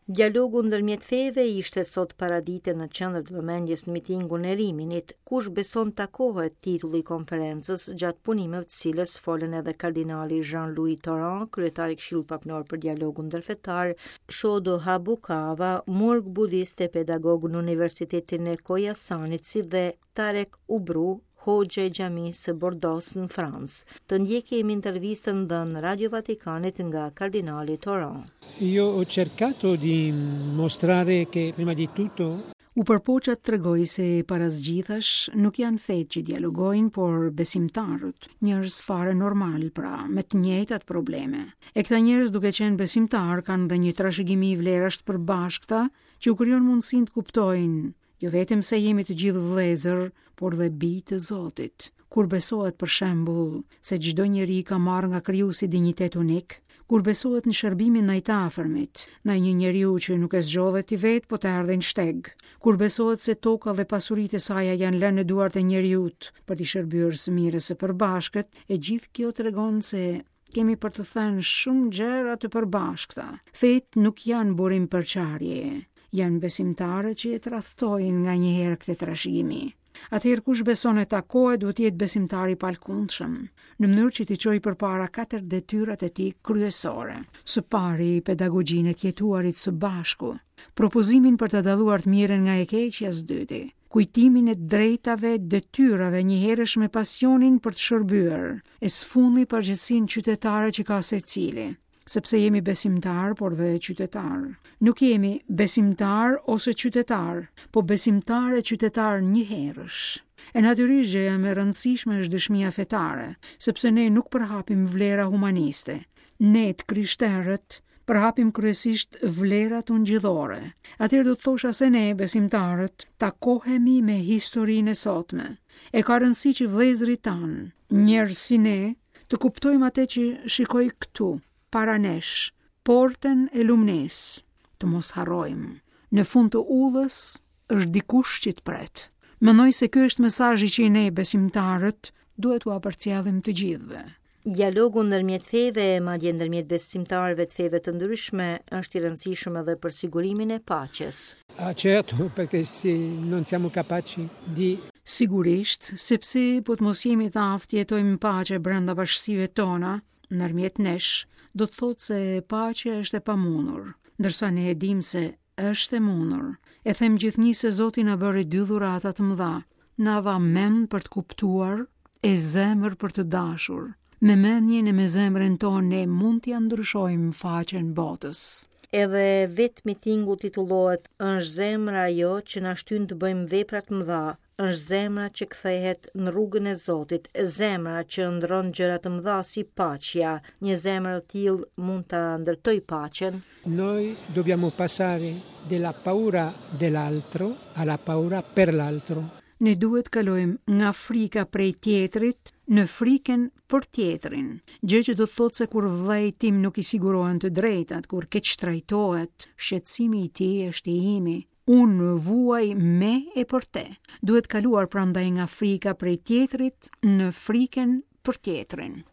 Dialogu ndërmjet feve ishte sot paradite në qendër të vëmendjes në mitingun e Riminit, kush beson takohet titulli i konferencës, gjatë punimeve të cilës folën edhe kardinali Jean-Louis Toran, kryetari i Këshillit Papënor për Dialogun Ndërfetar, Shodo Habukava, murg budist e pedagog në Universitetin e Kojasanit, si dhe Tarek Ubru, Hoxha i Xhamisë së Bordeaux në Francë. Të ndjekim intervistën dhënë Radio Vatikanit nga kardinali Toran. Io ho cercato di mostrare che prima di tutto U përpoqa të tregoj se para zgjithash nuk janë fetë që dialogojnë, por besimtarët, njerëz fare normal pra, me të njëjtat probleme. E këta njerëz duke qenë besimtar kanë dhe një trashëgimi i vlerash të përbashkëta që u krijon mundësinë të kuptojnë jo vetëm se jemi të gjithë vëllezër, por dhe bijë të Zotit. Kur besohet për shembull se çdo njeri ka marrë nga Krijuesi dinjitet unik, kur besohet në shërbimin ndaj të afërmit, ndaj një njeriu që nuk e zgjodhet i vet, po të ardhin shteg, kur besohet se toka dhe pasuritë e saj janë lënë në duart e njeriut për t'i shërbyer së miri së përbashkët, e gjithë kjo tregon se kemi për të thënë shumë gjëra të përbashkëta. Fetë nuk janë burim përçarje, janë besimtare që e tradhtojnë nga një herë këtë trashëgimi. Atëherë kush beson e takohet duhet jetë besimtar i palkundshëm, në mënyrë që t'i çojë përpara 4 detyrat e tij kryesore. Së pari, pedagogjinë e të jetuarit së bashku, propozimin për të dalluar të mirën nga e keqja së dyti, kujtimin e drejtave, detyrave njëherësh me pasionin për të shërbyer, e sfundi përgjegjësinë qytetare që ka secili. Sepse jemi besimtar, por dhe qytetar. Nuk jemi besimtar ose qytetar, po besimtar e qytetar njëherësh. E natyrisht gjëja më e rëndësishme është dëshmia fetare, sepse ne nuk përhapim vlera humaniste. Ne të krishterët përhapim kryesisht vlerat ungjillore. Atëherë do të thosha se ne, besimtarët, takohemi me historinë e sotme. E ka rëndësi që vëllezërit tanë, njerëz si ne, të kuptojmë atë që shikoj këtu, para nesh, portën e lumnes, të mos harrojmë. Në fund të udhës është dikush që të pret. Mendoj se ky është mesazhi që ne besimtarët duhet u përcjellim të gjithëve. Dialogu ndërmjet feve, madje ndërmjet besimtarëve të feve të ndryshme, është i rëndësishëm edhe për sigurimin e paqes. Certo, perché se non siamo capaci di Sigurisht, sepse po të mos jemi të aftë jetojmë paqe brenda bashkësive tona, ndërmjet nesh, do të thotë se paqja është e pamundur, ndërsa ne e dim se është e mundur. E them gjithnjë se Zoti na bëri 2 dhurata të mëdha. Na dha mend për të kuptuar e zemër për të dashur. Me mendjen e me zemrën tonë ne mund t'ja ndryshojmë faqen botës. Edhe vetë mitingu titullohet "Është zemra ajo që na shtyn të bëjmë vepra të mëdha", është zemra që kthehet në rrugën e Zotit, zemra që ndron gjëra të mëdha si paqja. Një zemër e tillë mund ta ndërtoj paqen. noi dobbiamo passare della paura dell'altro alla paura per l'altro. Ne duhet kalojmë nga frika prej tjetrit në frikën për tjetrin. Gjë që do të thotë se kur vllai tim nuk i sigurohen të drejtat, kur keq trajtohet, shqetësimi i tij është i imi. Unë vuaj me e për te. Duhet kaluar prandaj nga frika prej tjetrit në frikën për tjetrin.